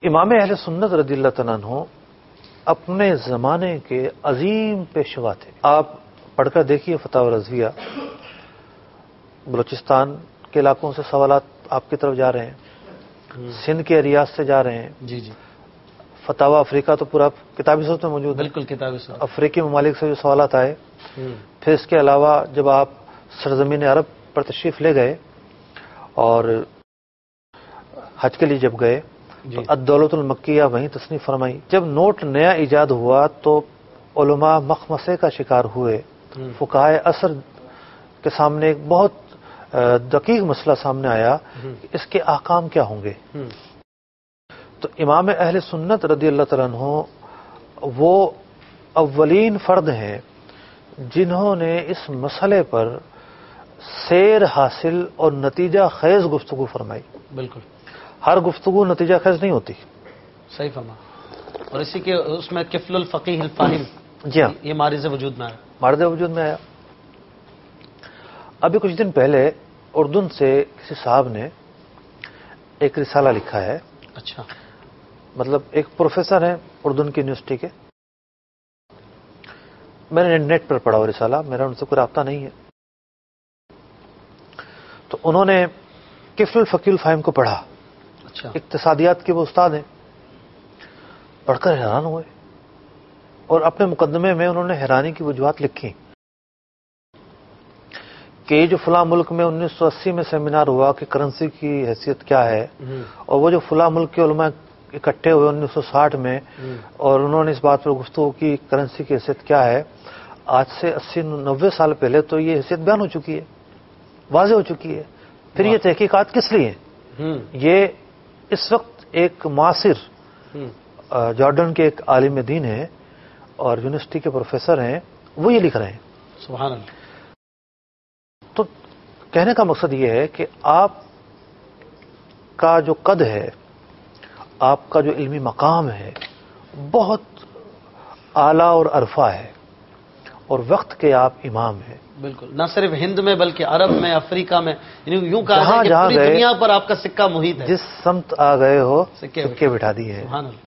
امام اہل سنت رضی اللہ تعالیٰ عنہ اپنے زمانے کے عظیم پیشوا تھے. آپ پڑھ کر دیکھیے فتاوی رضویہ. بلوچستان کے علاقوں سے سوالات آپ کی طرف جا رہے ہیں، سندھ کے ریاض سے جا رہے ہیں. جی جی. فتاوی افریقہ تو پورا کتابی صورت میں موجود ہے. بالکل کتابی صورت. افریقی ممالک سے جو سوالات آئے. پھر اس کے علاوہ جب آپ سرزمین عرب پر تشریف لے گئے اور حج کے لیے جب گئے تو الدولۃ المکیہ وہیں تصنیف فرمائی. جب نوٹ نیا ایجاد ہوا تو علماء مخمسے کا شکار ہوئے. فقہائے عصر کے سامنے ایک بہت دقیق مسئلہ سامنے آیا کہ اس کے احکام کیا ہوں گے. تو امام اہل سنت رضی اللہ تعالیٰ عنہ وہ اولین فرد ہیں جنہوں نے اس مسئلے پر سیر حاصل اور نتیجہ خیز گفتگو فرمائی. بالکل. ہر گفتگو نتیجہ خیز نہیں ہوتی. صحیح فرما. اور اسی کے اس میں کفل الفقیہ الفاہم، جی ہاں، یہ مارز وجود میں آیا. مارز وجود میں آیا. ابھی کچھ دن پہلے اردن سے کسی صاحب نے ایک رسالہ لکھا ہے. اچھا. مطلب ایک پروفیسر ہیں اردن کی یونیورسٹی کے. میں نے نیٹ پر پڑھا وہ رسالہ، میرا ان سے کوئی رابطہ نہیں ہے. تو انہوں نے کفل الفقیہ الفاہم کو پڑھا. اچھا. اقتصادیات کے وہ استاد ہیں. پڑھ کر حیران ہوئے اور اپنے مقدمے میں انہوں نے حیرانی کی وجوہات لکھی کہ جو فلاں ملک میں 1980 میں سیمینار ہوا کہ کرنسی کی حیثیت کیا ہے، اور وہ جو فلاں ملک کے علماء اکٹھے ہوئے 1960 میں اور انہوں نے اس بات پر گفتگو کی کرنسی کی حیثیت کیا ہے، آج سے 80-90 سال پہلے تو یہ حیثیت بیان ہو چکی ہے، واضح ہو چکی ہے. پھر یہ تحقیقات کس لیے ہیں؟ یہ اس وقت ایک معاصر جارڈن کے ایک عالم دین ہیں اور یونیورسٹی کے پروفیسر ہیں، وہ یہ لکھ رہے ہیں. سبحان اللہ. تو کہنے کا مقصد یہ ہے کہ آپ کا جو قد ہے، آپ کا جو علمی مقام ہے، بہت اعلیٰ اور عرفہ ہے، اور وقت کے آپ امام ہیں. بالکل. نہ صرف ہند میں بلکہ عرب میں، افریقہ میں، یعنی یوں کہا جائے کہ پوری دنیا پر آپ کا سکہ محیط ہے. جس سمت آ گئے ہو سکے بٹھا دیے ہیں. سبحان اللہ.